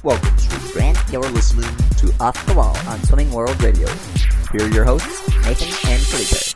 Welcome, Street Grant. You're listening to Off the Wall on Swimming World Radio. Here are your hosts, Nathan and Felipe.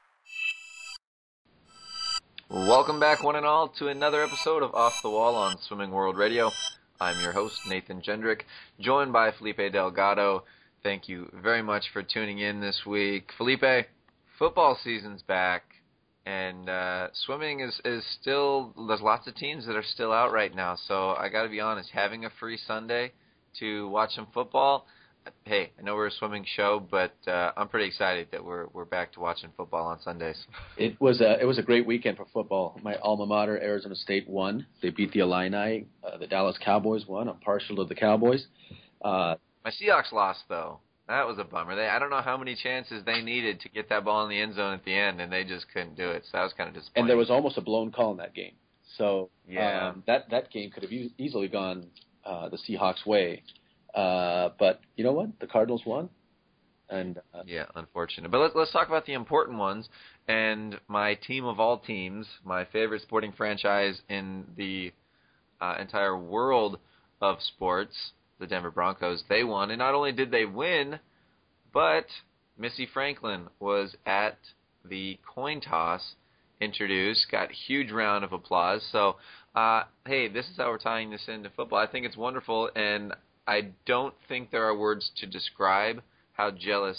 Welcome back, one and all, to another episode of Off the Wall on Swimming World Radio. I'm your host, Nathan Jendrick, joined by Felipe Delgado. Thank you very much for tuning in this week. Felipe, football season's back, and swimming is still, there's lots of teams that are still out right now, so I got to be honest, having a free Sunday to watch some football, hey, I know we're a swimming show, but I'm pretty excited that we're back to watching football on Sundays. It was a great weekend for football. My alma mater, Arizona State, won. They beat the Illini. The Dallas Cowboys won. I'm partial to the Cowboys. My Seahawks lost, though. That was a bummer. I don't know how many chances they needed to get that ball in the end zone at the end, and they just couldn't do it. So that was kind of disappointing. And there was almost a blown call in that game. So yeah. That game could have easily gone the Seahawks' way. But you know what? The Cardinals won. And yeah, unfortunate. But let's talk about the important ones. And my team of all teams, my favorite sporting franchise in the entire world of sports, the Denver Broncos, they won. And not only did they win, but Missy Franklin was at the coin toss, introduced, got a huge round of applause. So, hey, this is how we're tying this into football. I think it's wonderful, and I don't think there are words to describe how jealous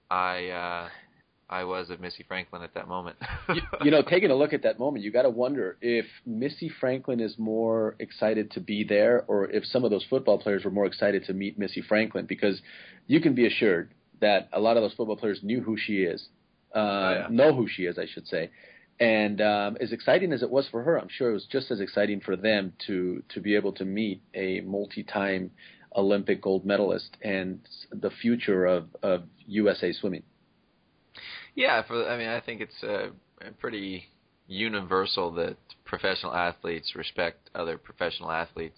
I was of Missy Franklin at that moment. you know, taking a look at that moment, you got to wonder if Missy Franklin is more excited to be there, or if some of those football players were more excited to meet Missy Franklin, because you can be assured that a lot of those football players knew who she is, know who she is, I should say. And as exciting as it was for her, I'm sure it was just as exciting for them to be able to meet a multi-time Olympic gold medalist and the future of USA swimming. Yeah, I think it's pretty universal that professional athletes respect other professional athletes.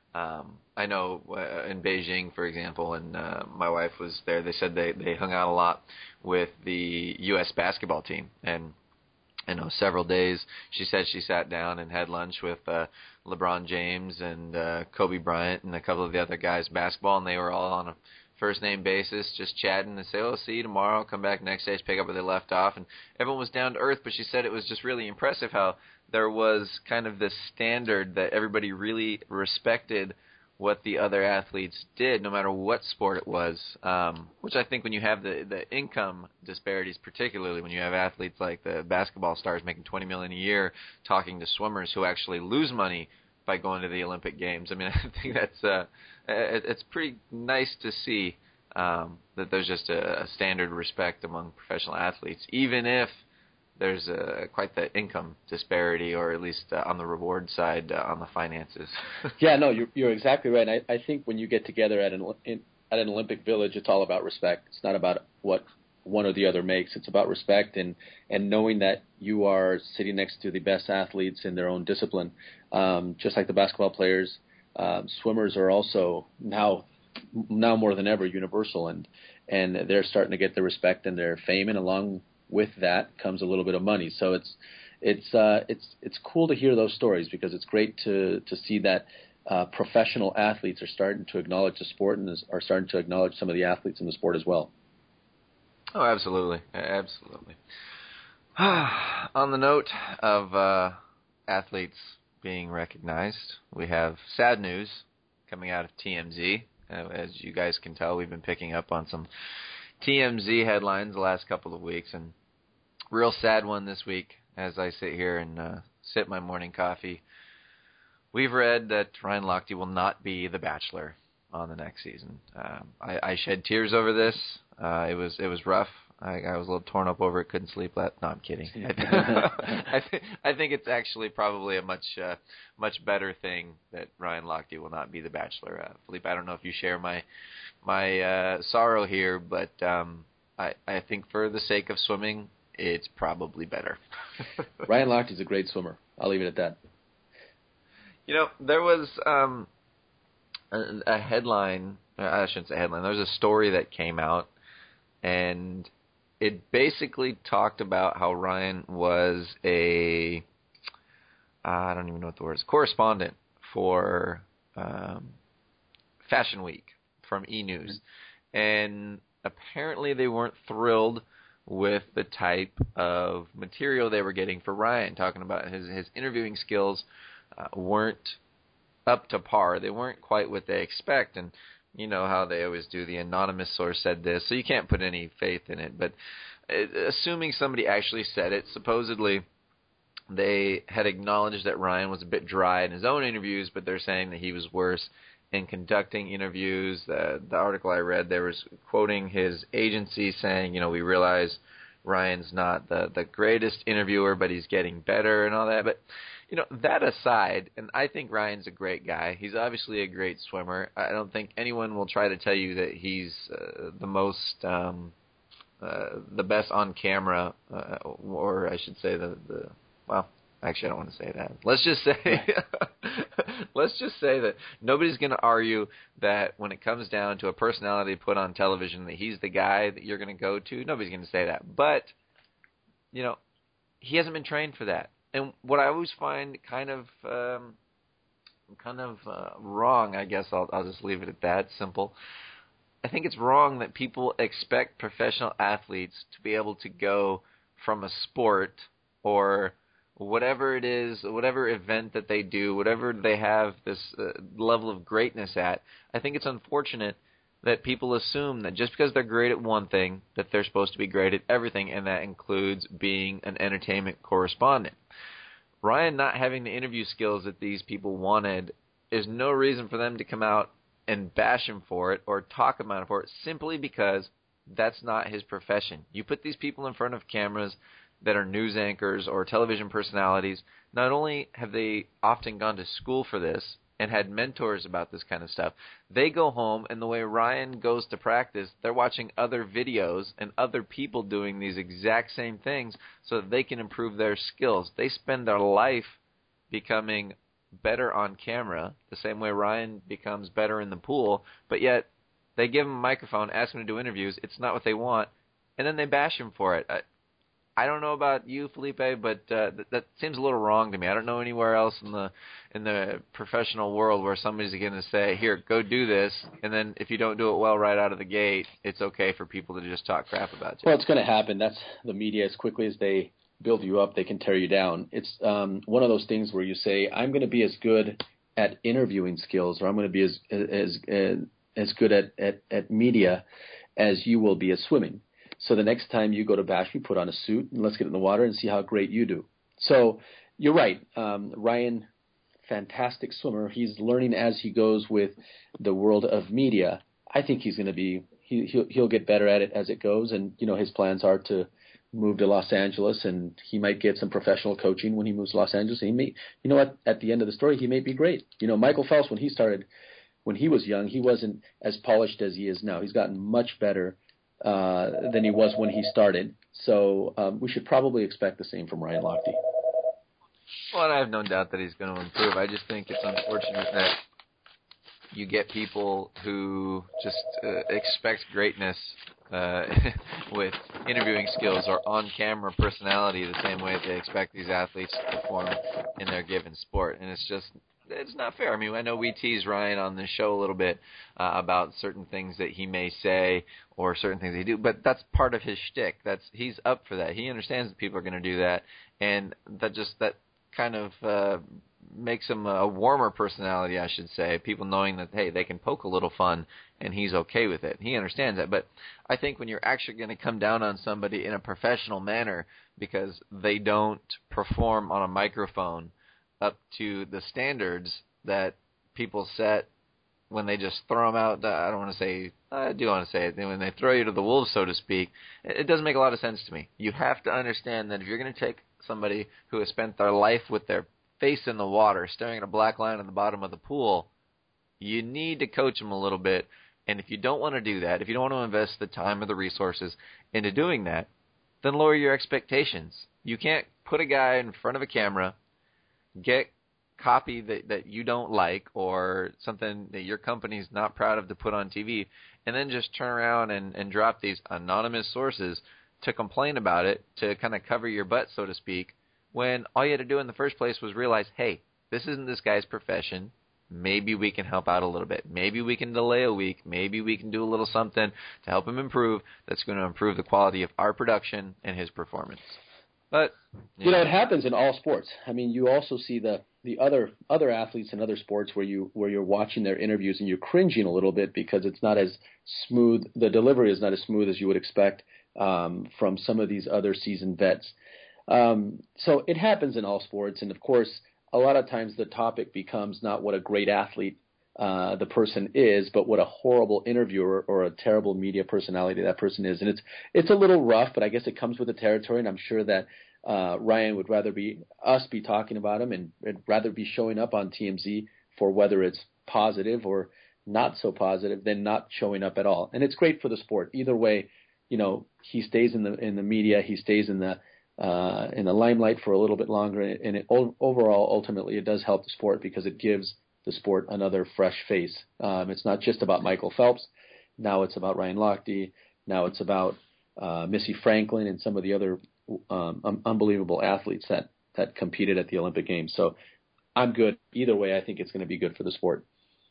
I know in Beijing, for example, and my wife was there, they said they hung out a lot with the U.S. basketball team, and I know several days she said she sat down and had lunch with LeBron James and Kobe Bryant and a couple of the other guys basketball, and they were all on a first-name basis, just chatting and say, oh, see you tomorrow, come back next day, pick up where they left off. And everyone was down to earth, but she said it was just really impressive how there was kind of this standard that everybody really respected what the other athletes did, no matter what sport it was, which I think when you have the income disparities, particularly when you have athletes like the basketball stars making $20 million a year talking to swimmers who actually lose money by going to the Olympic Games. I mean, I think that's it's pretty nice to see that there's just a standard respect among professional athletes, even if there's quite the income disparity, or at least on the reward side, on the finances. Yeah, no, you're exactly right. I think when you get together at an Olympic Village, it's all about respect. It's not about what one or the other makes. It's about respect and knowing that you are sitting next to the best athletes in their own discipline. Just like the basketball players, swimmers are also now more than ever universal, and they're starting to get the respect and their fame, and along with that comes a little bit of money. So it's cool to hear those stories, because it's great to see that professional athletes are starting to acknowledge the sport and are starting to acknowledge some of the athletes in the sport as well. Oh, absolutely. Absolutely. On the note of athletes being recognized, we have sad news coming out of TMZ. As you guys can tell, we've been picking up on some TMZ headlines the last couple of weeks, and real sad one this week as I sit here and sip my morning coffee. We've read that Ryan Lochte will not be the Bachelor on the next season. I shed tears over this. It was rough. I was a little torn up over it. Couldn't sleep. No, I'm kidding. I think it's actually probably a much better thing that Ryan Lochte will not be the Bachelor. Felipe, I don't know if you share my sorrow here, but I think for the sake of swimming, it's probably better. Ryan Lochte is a great swimmer. I'll leave it at that. You know, there was a headline. I shouldn't say headline. There was a story that came out, and it basically talked about how Ryan was I don't even know what the word is, correspondent for Fashion Week from E! News. And apparently they weren't thrilled with the type of material they were getting for Ryan, talking about his interviewing skills weren't up to par. They weren't quite what they expect, and you know how they always do. The anonymous source said this, so you can't put any faith in it. But assuming somebody actually said it, supposedly they had acknowledged that Ryan was a bit dry in his own interviews, but they're saying that he was worse in conducting interviews. The article I read, there was quoting his agency saying, we realize Ryan's not the greatest interviewer, but he's getting better and all that. But, that aside, and I think Ryan's a great guy. He's obviously a great swimmer. I don't think anyone will try to tell you that he's the best on camera, or I should say well, actually, I don't want to say that. Let's just say that nobody's going to argue that when it comes down to a personality put on television that he's the guy that you're going to go to. Nobody's going to say that. But, he hasn't been trained for that. And what I always find kind of wrong, I guess I'll just leave it at that, simple. I think it's wrong that people expect professional athletes to be able to go from a sport or whatever it is, whatever event that they do, whatever they have this level of greatness at. I think it's unfortunate that people assume that just because they're great at one thing, that they're supposed to be great at everything, and that includes being an entertainment correspondent. Ryan not having the interview skills that these people wanted is no reason for them to come out and bash him for it or talk about him for it, simply because that's not his profession. You put these people in front of cameras that are news anchors or television personalities. Not only have they often gone to school for this and had mentors about this kind of stuff, they go home, and the way Ryan goes to practice, they're watching other videos and other people doing these exact same things so that they can improve their skills. They spend their life becoming better on camera, the same way Ryan becomes better in the pool, but yet they give him a microphone, ask him to do interviews. It's not what they want, and then they bash him for it. I don't know about you, Felipe, but that seems a little wrong to me. I don't know anywhere else in the professional world where somebody's going to say, "Here, go do this," and then if you don't do it well right out of the gate, it's okay for people to just talk crap about you. Well, it's going to happen. That's the media. As quickly as they build you up, they can tear you down. It's one of those things where you say, "I'm going to be as good at interviewing skills, or I'm going to be as good at media as you will be at swimming. So the next time you go to bash me, put on a suit and let's get in the water and see how great you do." So you're right. Ryan, fantastic swimmer. He's learning as he goes with the world of media. I think he's going to be he'll get better at it as it goes. And, his plans are to move to Los Angeles, and he might get some professional coaching when he moves to Los Angeles. And he may, at the end of the story, he may be great. Michael Phelps, when he was young, he wasn't as polished as he is now. He's gotten much better than he was when he started. So we should probably expect the same from Ryan Lochte. Well, and I have no doubt that he's going to improve. I just think it's unfortunate that you get people who just expect greatness with interviewing skills or on-camera personality the same way that they expect these athletes to perform in their given sport. And it's not fair. I mean, I know we tease Ryan on this show a little bit about certain things that he may say or certain things he do, but that's part of his shtick. He's up for that. He understands that people are going to do that, and that kind of makes him a warmer personality, I should say. People knowing that, hey, they can poke a little fun, and he's okay with it. He understands that. But I think when you're actually going to come down on somebody in a professional manner because they don't perform on a microphone up to the standards that people set when they just throw them out. I do want to say it. When they throw you to the wolves, so to speak, it doesn't make a lot of sense to me. You have to understand that if you're going to take somebody who has spent their life with their face in the water, staring at a black line at the bottom of the pool, you need to coach them a little bit. And if you don't want to do that, if you don't want to invest the time or the resources into doing that, then lower your expectations. You can't put a guy in front of a camera, get copy that you don't like or something that your company's not proud of to put on TV, and then just turn around and drop these anonymous sources to complain about it, to kind of cover your butt, so to speak, when all you had to do in the first place was realize, hey, this isn't this guy's profession. maybe we can help out a little bit. Maybe we can delay a week. Maybe we can do a little something to help him improve that's going to improve the quality of our production and his performance. But it happens in all sports. I mean, you also see the other athletes in other sports where you're watching their interviews and you're cringing a little bit because it's not as smooth. The delivery is not as smooth as you would expect from some of these other seasoned vets. So it happens in all sports, and of course, a lot of times the topic becomes not what a great athlete the person is, but what a horrible interviewer or a terrible media personality that person is. And it's a little rough, but I guess it comes with the territory, and I'm sure that Ryan would rather be talking about him and rather be showing up on TMZ for whether it's positive or not so positive than not showing up at all. And it's great for the sport. Either way, he stays in the media, he stays in the limelight for a little bit longer, and overall, ultimately, it does help the sport because it gives the sport another fresh face. It's not just about Michael Phelps. Now it's about Ryan Lochte. Now it's about Missy Franklin and some of the other unbelievable athletes that competed at the Olympic Games. So I'm good. Either way, I think it's going to be good for the sport.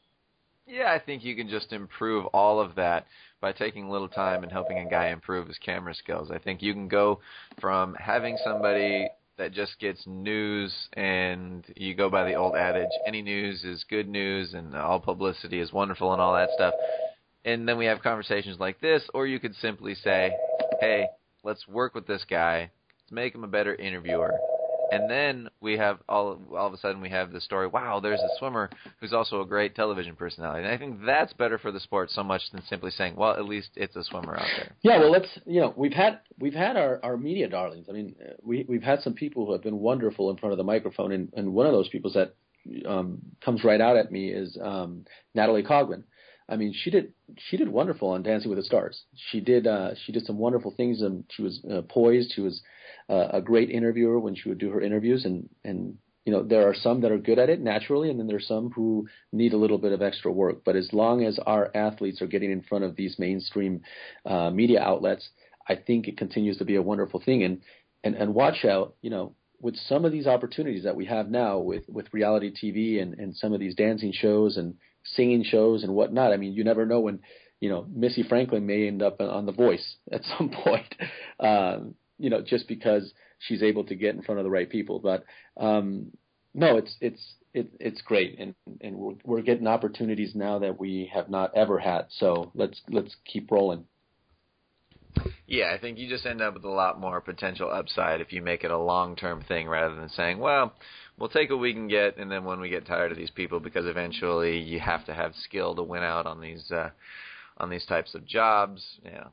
Yeah, I think you can just improve all of that by taking a little time and helping a guy improve his camera skills. I think you can go from having somebody that just gets news, and you go by the old adage, any news is good news and all publicity is wonderful and all that stuff. And then we have conversations like this, or you could simply say, hey, let's work with this guy, let's make him a better interviewer. And then we have all of a sudden we have the story, wow, there's a swimmer who's also a great television personality. And I think that's better for the sport so much than simply saying, well, at least it's a swimmer out there. Yeah, well, we've had our media darlings. I mean, we've had some people who have been wonderful in front of the microphone, and one of those people that comes right out at me is Natalie Coughlin. I mean, she did wonderful on Dancing with the Stars. She did some wonderful things, and she was poised. She was a great interviewer when she would do her interviews, and there are some that are good at it naturally, and then there's some who need a little bit of extra work. But as long as our athletes are getting in front of these mainstream media outlets, I think it continues to be a wonderful thing. And watch out, with some of these opportunities that we have now with reality TV and some of these dancing shows and singing shows and whatnot. I mean, you never know when, Missy Franklin may end up on The Voice at some point, just because she's able to get in front of the right people. But no, it's great, and we're getting opportunities now that we have not ever had. So let's keep rolling. Yeah, I think you just end up with a lot more potential upside if you make it a long-term thing rather than saying, well, we'll take what we can get, and then when we get tired of these people, because eventually you have to have skill to win out on these types of jobs,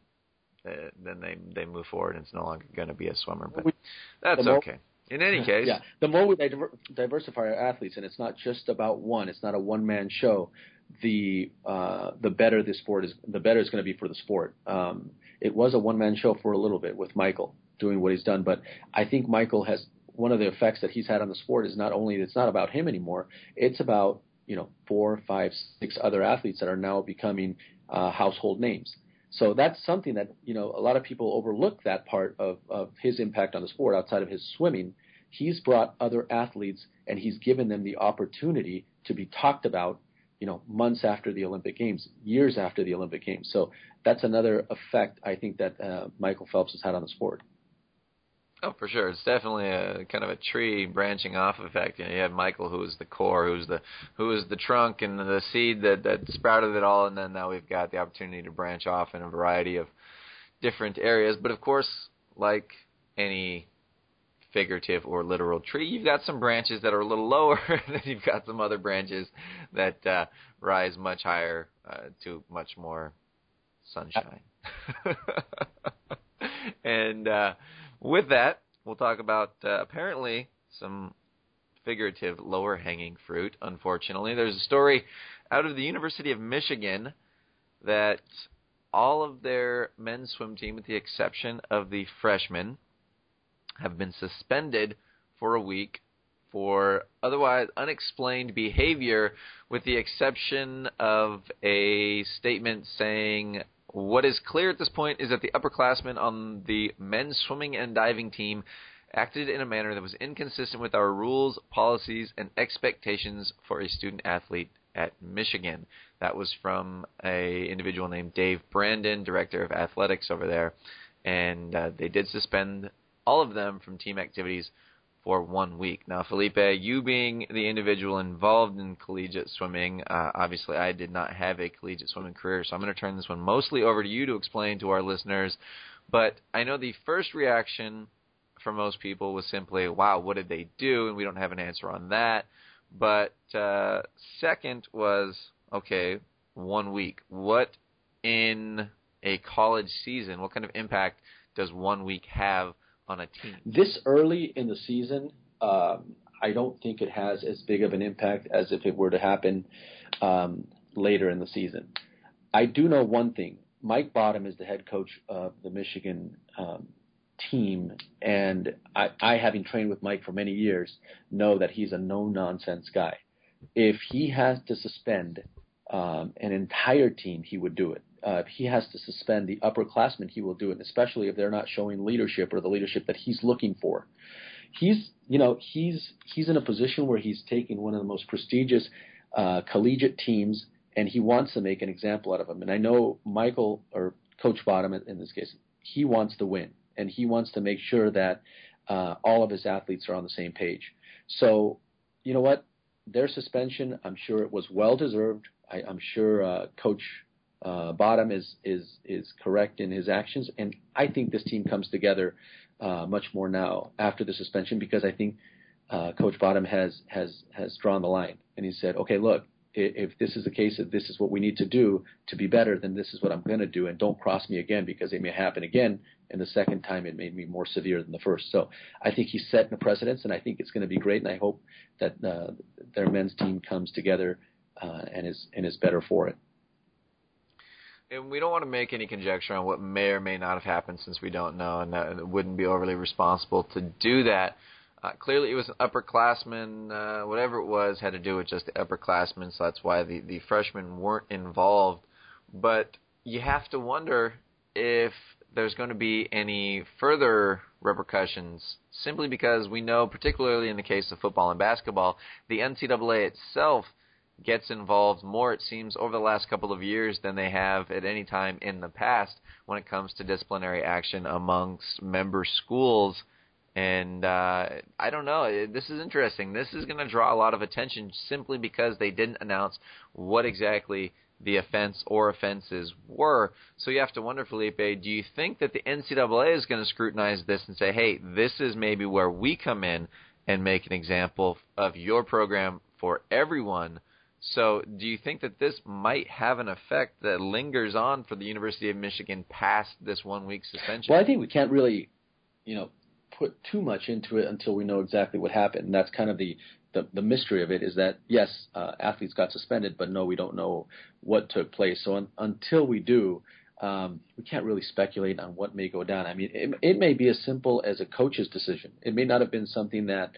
then they move forward and it's no longer going to be a swimmer. But that's okay. In any case. Yeah, the more we diversify our athletes, and it's not just about one, it's not a one-man show, the better the sport is, the better it's going to be for the sport. It was a one-man show for a little bit with Michael doing what he's done, but I think Michael has, one of the effects that he's had on the sport is not only, it's not about him anymore, it's about 4, 5, 6 other athletes that are now becoming household names. So that's something that, a lot of people overlook, that part of his impact on the sport outside of his swimming. He's brought other athletes and he's given them the opportunity to be talked about, months after the Olympic Games, years after the Olympic Games. So that's another effect I think that Michael Phelps has had on the sport. Oh, for sure. It's definitely a kind of a tree branching off effect. You have Michael, who is the core, who is the trunk and the seed that sprouted it all, and then now we've got the opportunity to branch off in a variety of different areas. But of course, like any figurative or literal tree, you've got some branches that are a little lower, and then you've got some other branches that rise much higher to much more sunshine. And with that, we'll talk about apparently some figurative lower-hanging fruit, unfortunately. There's a story out of the University of Michigan that all of their men's swim team, with the exception of the freshmen, have been suspended for a week for otherwise unexplained behavior, with the exception of a statement saying, what is clear at this point is that the upperclassmen on the men's swimming and diving team acted in a manner that was inconsistent with our rules, policies, and expectations for a student-athlete at Michigan. That was from a individual named Dave Brandon, director of athletics over there, and they did suspend all of them from team activities for 1 week. Now, Felipe, you being the individual involved in collegiate swimming, obviously I did not have a collegiate swimming career, so I'm going to turn this one mostly over to you to explain to our listeners. But I know the first reaction for most people was simply, wow, what did they do? And we don't have an answer on that. But second was, okay, 1 week. What in a college season, what kind of impact does 1 week have on a team? This early in the season, I don't think it has as big of an impact as if it were to happen later in the season. I do know one thing. Mike Bottom is the head coach of the Michigan team, and I, having trained with Mike for many years, know that he's a no-nonsense guy. If he has to suspend an entire team, he would do it. If he has to suspend the upperclassmen, he will do it, especially if they're not showing leadership or the leadership that he's looking for. He's in a position where he's taking one of the most prestigious collegiate teams, and he wants to make an example out of them. And I know Michael, or Coach Bottom in this case, he wants to win, and he wants to make sure that all of his athletes are on the same page. So, you know what? Their suspension, I'm sure it was well-deserved. I'm sure Coach Bottom is correct in his actions, and I think this team comes together much more now after the suspension, because I think Coach Bottom has drawn the line, and he said, okay, look, if this is the case, if this is what we need to do to be better, then this is what I'm going to do, and don't cross me again, because it may happen again, and the second time it made me more severe than the first. So I think he's setting a precedence, and I think it's going to be great, and I hope that their men's team comes together and is better for it. And we don't want to make any conjecture on what may or may not have happened, since we don't know, and it wouldn't be overly responsible to do that. Clearly, it was an upperclassman. Whatever it was had to do with just the upperclassmen, so that's why the freshmen weren't involved. But you have to wonder if there's going to be any further repercussions, simply because we know, particularly in the case of football and basketball, the NCAA itself gets involved more, it seems, over the last couple of years than they have at any time in the past when it comes to disciplinary action amongst member schools. And I don't know. This is interesting. This is going to draw a lot of attention simply because they didn't announce what exactly the offense or offenses were. So you have to wonder, Felipe, do you think that the NCAA is going to scrutinize this and say, hey, this is maybe where we come in and make an example of your program for everyone? So do you think that this might have an effect that lingers on for the University of Michigan past this 1 week suspension? Well, I think we can't really, put too much into it until we know exactly what happened. And that's kind of the mystery of it, is that, yes, athletes got suspended, but no, we don't know what took place. So until we do, we can't really speculate on what may go down. I mean, it may be as simple as a coach's decision. It may not have been something that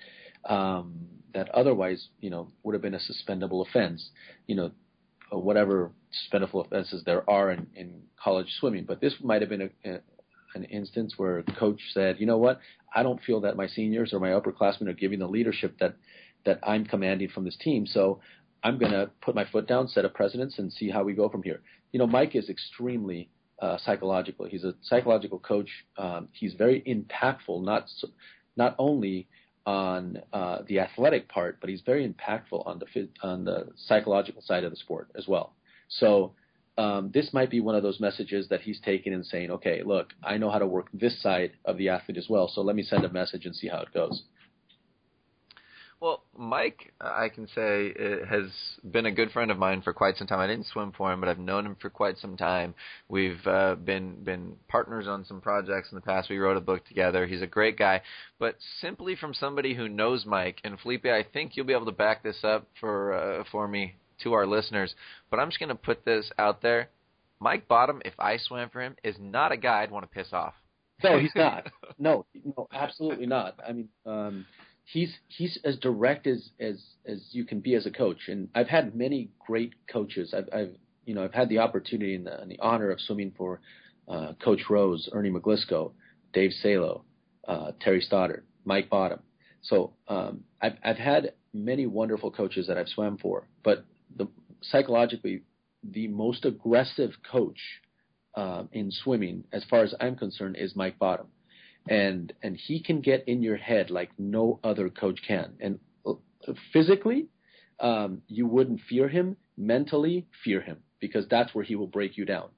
otherwise, would have been a suspendable offense, or whatever suspendable offenses there are in college swimming. But this might have been an instance where a coach said, you know what, I don't feel that my seniors or my upperclassmen are giving the leadership that I'm commanding from this team, so I'm going to put my foot down, set a precedence, and see how we go from here. Mike is extremely psychological. He's a psychological coach. He's very impactful, not only on the athletic part, but he's very impactful on the psychological side of the sport as well. So this might be one of those messages that he's taking and saying, okay, look, I know how to work this side of the athlete as well, so let me send a message and see how it goes. Well, Mike, I can say, has been a good friend of mine for quite some time. I didn't swim for him, but I've known him for quite some time. We've been partners on some projects in the past. We wrote a book together. He's a great guy. But simply from somebody who knows Mike, and Felipe, I think you'll be able to back this up for me to our listeners, but I'm just going to put this out there. Mike Bottom, if I swam for him, is not a guy I'd want to piss off. No, he's not. No, absolutely not. I mean, he's as direct as you can be as a coach. And I've had many great coaches. I've had the opportunity and the honor of swimming for Coach Rose, Ernie McGlisco, Dave Salo, Terry Stoddard, Mike Bottom. So I've had many wonderful coaches that I've swam for, but psychologically, the most aggressive coach in swimming, as far as I'm concerned, is Mike Bottom, and he can get in your head like no other coach can. And physically, you wouldn't fear him. Mentally, fear him, because that's where he will break you down.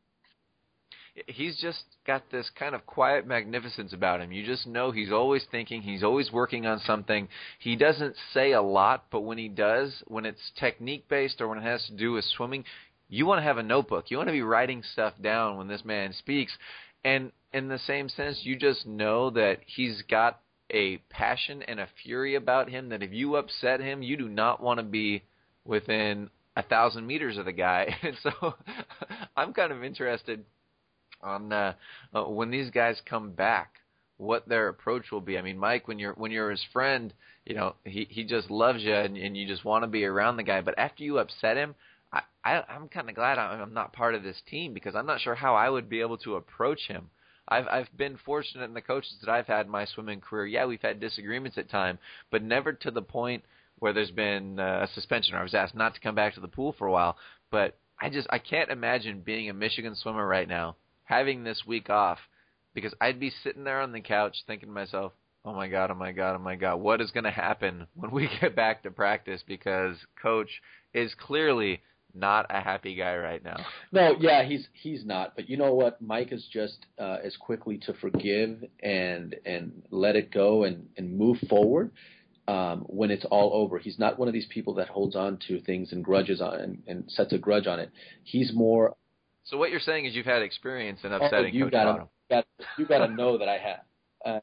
He's just got this kind of quiet magnificence about him. You just know he's always thinking, he's always working on something. He doesn't say a lot, but when he does, when it's technique-based or when it has to do with swimming, you want to have a notebook. You want to be writing stuff down when this man speaks. And in the same sense, you just know that he's got a passion and a fury about him that if you upset him, you do not want to be within 1,000 meters of the guy. And so I'm kind of interested on when these guys come back, what their approach will be. I mean, Mike, when you're his friend, you know, he just loves you and you just want to be around the guy. But after you upset him, I'm kind of glad I'm not part of this team, because I'm not sure how I would be able to approach him. I've been fortunate in the coaches that I've had in my swimming career. Yeah, we've had disagreements at times, but never to the point where there's been a suspension or I was asked not to come back to the pool for a while. But I can't imagine being a Michigan swimmer right now, having this week off, because I'd be sitting there on the couch thinking to myself, oh my God, what is going to happen when we get back to practice? Because Coach is clearly not a happy guy right now. No, yeah, he's not. But you know what? Mike is just as quickly to forgive and let it go and move forward when it's all over. He's not one of these people that holds on to things and grudges on and sets a grudge on it. He's more. So what you're saying is you've had experience in upsetting Coach Bottom. You got to know that I have.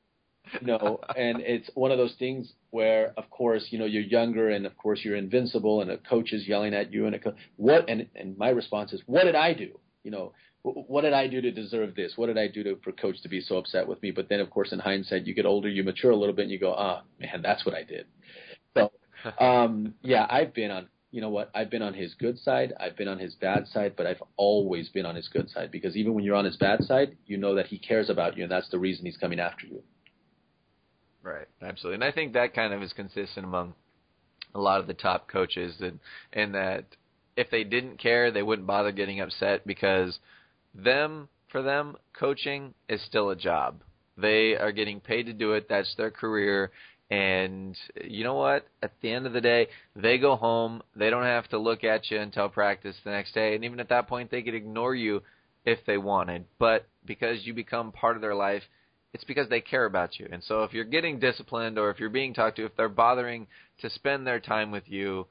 And it's one of those things where, of course, you're younger and, of course, you're invincible and a coach is yelling at you. And my response is, what did I do? What did I do to deserve this? What did I do for Coach to be so upset with me? But then, of course, in hindsight, you get older, you mature a little bit, and you go, man, that's what I did. So, yeah, I've been on his good side. I've been on his bad side, but I've always been on his good side, because even when you're on his bad side, you know that he cares about you, and that's the reason he's coming after you. Right, absolutely. And I think that kind of is consistent among a lot of the top coaches, and that if they didn't care, they wouldn't bother getting upset, because for them, coaching is still a job. They are getting paid to do it. That's their career. And you know what? At the end of the day, they go home. They don't have to look at you until practice the next day. And even at that point, they could ignore you if they wanted. But because you become part of their life, it's because they care about you. And so if you're getting disciplined, or if you're being talked to, if they're bothering to spend their time with you,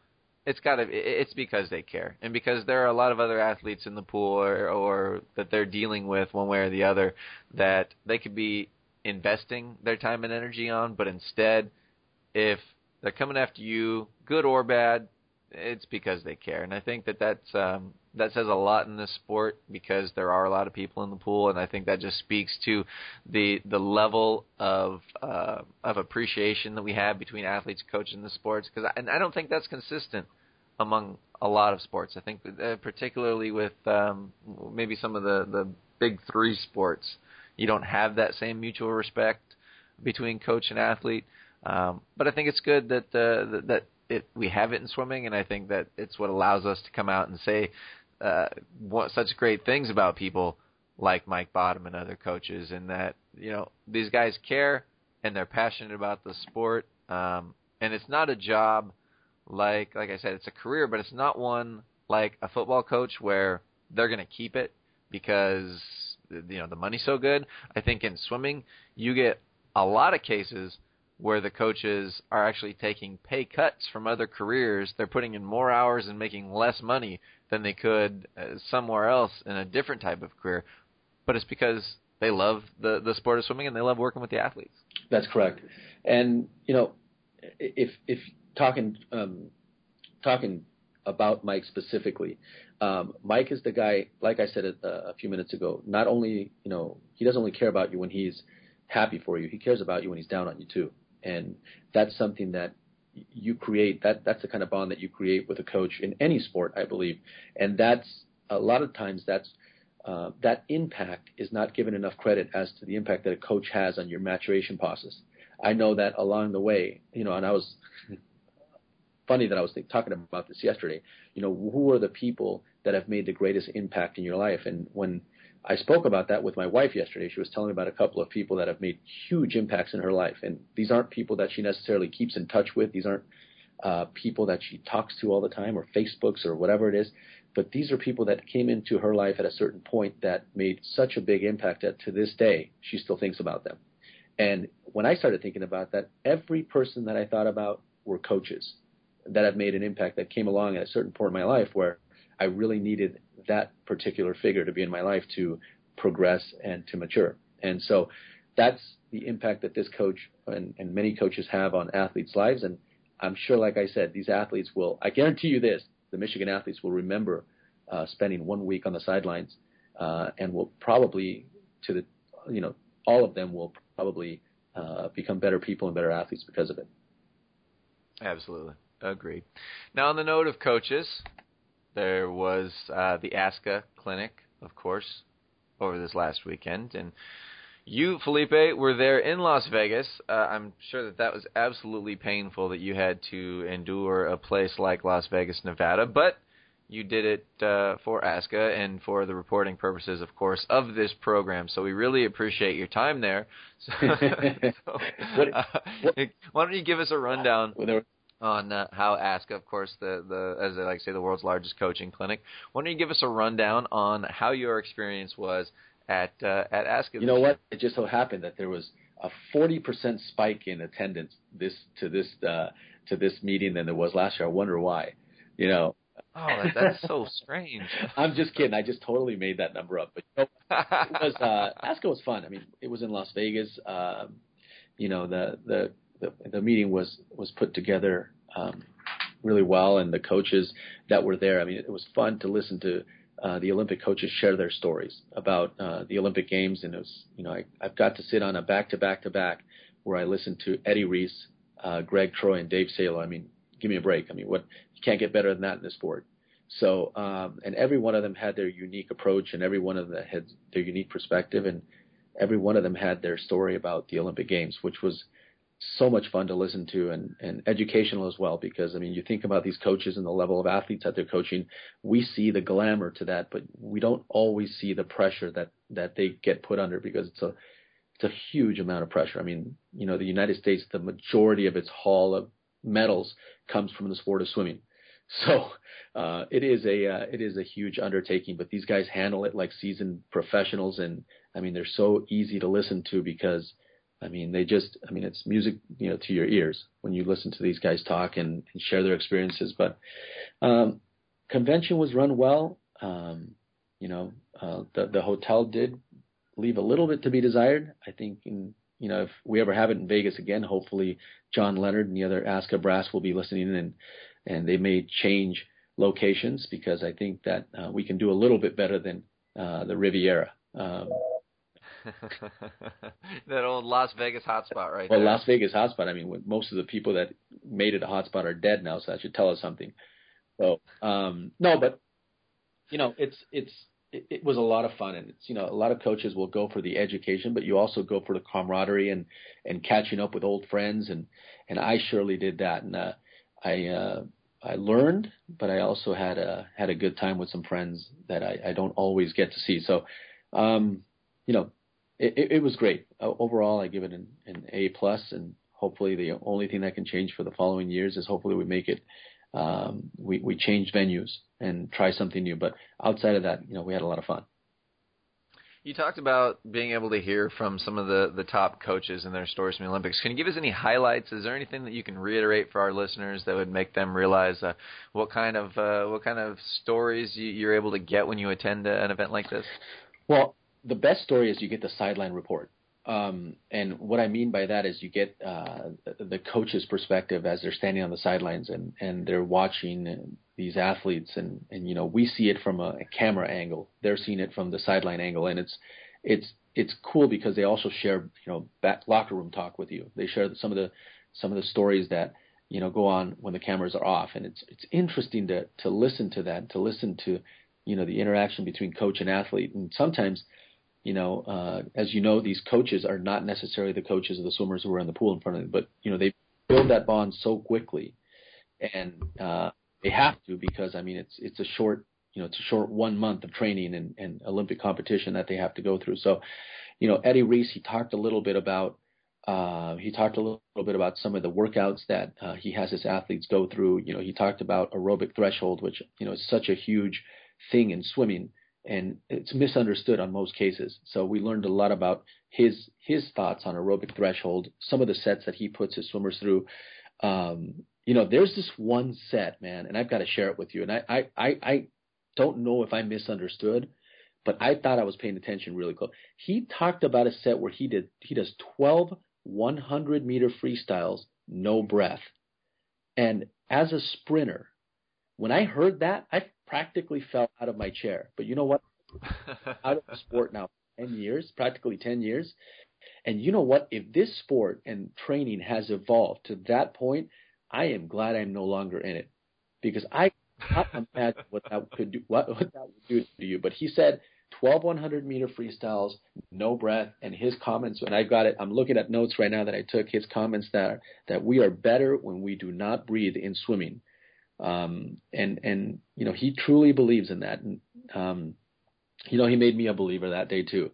it's because they care. And because there are a lot of other athletes in the pool or that they're dealing with one way or the other that they could be investing their time and energy on, but instead, if they're coming after you, good or bad, it's because they care. And I think that says a lot in this sport, because there are a lot of people in the pool, and I think that just speaks to the level of appreciation that we have between athletes, coaches in the sports. And I don't think that's consistent among a lot of sports. I think particularly with maybe some of the big three sports, you don't have that same mutual respect between coach and athlete. But I think it's good that we have it in swimming, and I think that it's what allows us to come out and say such great things about people like Mike Bottom and other coaches, and that these guys care and they're passionate about the sport. And it's not a job like I said, it's a career, but it's not one like a football coach where they're going to keep it because the money's so good. I think in swimming, you get a lot of cases where the coaches are actually taking pay cuts from other careers. They're putting in more hours and making less money than they could somewhere else in a different type of career. But it's because they love the sport of swimming and they love working with the athletes. That's correct. And, if talking about Mike specifically, Mike is the guy, like I said a few minutes ago, not only, he doesn't only care about you when he's happy for you, he cares about you when he's down on you too. And that's something that you create, that's the kind of bond that you create with a coach in any sport, I believe. And that's, a lot of times that impact is not given enough credit as to the impact that a coach has on your maturation process. I know that along the way, and funny that I was talking about this yesterday. Who are the people that have made the greatest impact in your life? And when I spoke about that with my wife yesterday, she was telling me about a couple of people that have made huge impacts in her life. And these aren't people that she necessarily keeps in touch with. These aren't people that she talks to all the time or Facebooks or whatever it is. But these are people that came into her life at a certain point that made such a big impact that to this day she still thinks about them. And when I started thinking about that, every person that I thought about were coaches that have made an impact that came along at a certain point in my life where I really needed that particular figure to be in my life to progress and to mature. And so that's the impact that this coach and many coaches have on athletes' lives. And I'm sure, like I said, these athletes will, I guarantee you this, the Michigan athletes will remember spending 1 week on the sidelines and will probably, all of them will probably become better people and better athletes because of it. Absolutely. Agreed. Now, on the note of coaches, there was the ASCA clinic, of course, over this last weekend. And you, Felipe, were there in Las Vegas. I'm sure that was absolutely painful that you had to endure a place like Las Vegas, Nevada. But you did it for ASCA and for the reporting purposes, of course, of this program. So we really appreciate your time there. Why don't you give us a rundown on how ASCA, of course, as I like to say, the world's largest coaching clinic. Why don't you give us a rundown on how your experience was at ASCA? You know what? It just so happened that there was a 40% spike in attendance to this meeting than there was last year. I wonder why. Oh, that's so strange. I'm just kidding. I just totally made that number up. But ASCA was fun. I mean, it was in Las Vegas. The meeting was put together really well, and the coaches that were there. I mean, it was fun to listen to the Olympic coaches share their stories about the Olympic Games, and it was, I've got to sit on a back-to-back where I listened to Eddie Reese, Greg Troy, and Dave Salo. I mean, give me a break. I mean, you can't get better than that in this sport. So, and every one of them had their unique approach, and every one of them had their unique perspective, and every one of them had their story about the Olympic Games, which was so much fun to listen to and educational as well, because, I mean, you think about these coaches and the level of athletes that they're coaching, we see the glamour to that, but we don't always see the pressure that they get put under, because it's a huge amount of pressure. I mean, the United States, the majority of its haul of medals comes from the sport of swimming. So it is a huge undertaking, but these guys handle it like seasoned professionals, and I mean, they're so easy to listen to because it's music, to your ears when you listen to these guys talk and share their experiences. But convention was run well. The hotel did leave a little bit to be desired. I think if we ever have it in Vegas again, hopefully John Leonard and the other ASCA brass will be listening, and they may change locations, because I think that we can do a little bit better than the Riviera. That old Las Vegas hotspot right there. Well, Las Vegas hotspot. I mean, most of the people that made it a hotspot are dead now, so that should tell us something. So, no, but it was a lot of fun, and it's, a lot of coaches will go for the education, but you also go for the camaraderie and catching up with old friends, and I surely did that, and I learned, but I also had a good time with some friends that I don't always get to see. So, it was great. Overall, I give it an A+, and hopefully the only thing that can change for the following years is hopefully we make it, we change venues and try something new. But outside of that, we had a lot of fun. You talked about being able to hear from some of the top coaches and their stories from the Olympics. Can you give us any highlights? Is there anything that you can reiterate for our listeners that would make them realize what kind of stories you're able to get when you attend an event like this? Well, the best story is you get the sideline report. And what I mean by that is you get the coach's perspective as they're standing on the sidelines and they're watching these athletes, and we see it from a camera angle. They're seeing it from the sideline angle, and it's cool because they also share back locker room talk with you. They share some of the stories that go on when the cameras are off, and it's interesting to listen to that, to listen to the interaction between coach and athlete. And sometimes as these coaches are not necessarily the coaches of the swimmers who are in the pool in front of them, but they build that bond so quickly. and they have to because I mean it's a short 1 month of training and Olympic competition that they have to go through. So, Eddie Reese, he talked a little bit about some of the workouts that he has his athletes go through. He talked about aerobic threshold, which is such a huge thing in swimming, and it's misunderstood on most cases. So we learned a lot about his thoughts on aerobic threshold, some of the sets that he puts his swimmers through. There's this one set, man, and I've got to share it with you. And I don't know if I misunderstood, but I thought I was paying attention really close. He talked about a set where he does 12 100-meter freestyles, no breath. And as a sprinter, when I heard that, I practically fell out of my chair. But you know what? Out of the sport now 10 years, practically 10 years. And you know what? If this sport and training has evolved to that point, I am glad I'm no longer in it, because I can't imagine what that could do, what that would do to you. But he said 12 100-meter freestyles, no breath, and his comments, and I got it, I'm looking at notes right now that I took, his comments that we are better when we do not breathe in swimming. And he truly believes in that. And, he made me a believer that day too.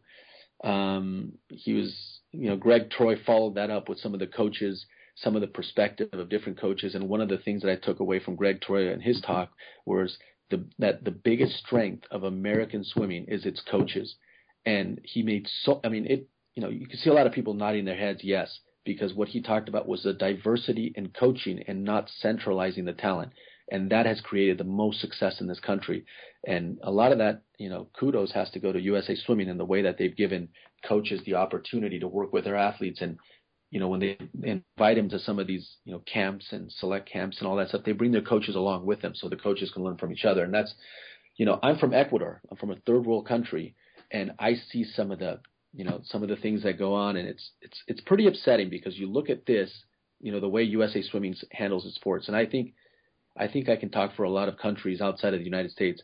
He was, Greg Troy followed that up with some of the coaches, some of the perspective of different coaches. And one of the things that I took away from Greg Troy and his talk was that the biggest strength of American swimming is its coaches. And he made you can see a lot of people nodding their heads, yes, because what he talked about was the diversity in coaching and not centralizing the talent. And that has created the most success in this country. And a lot of that, kudos has to go to USA Swimming and the way that they've given coaches the opportunity to work with their athletes. And, when they invite them to some of these, camps and select camps and all that stuff, they bring their coaches along with them so the coaches can learn from each other. And that's, I'm from Ecuador. I'm from a third world country, and I see some of the things that go on, and it's pretty upsetting because you look at this, the way USA Swimming handles its sports. And I think I can talk for a lot of countries outside of the United States.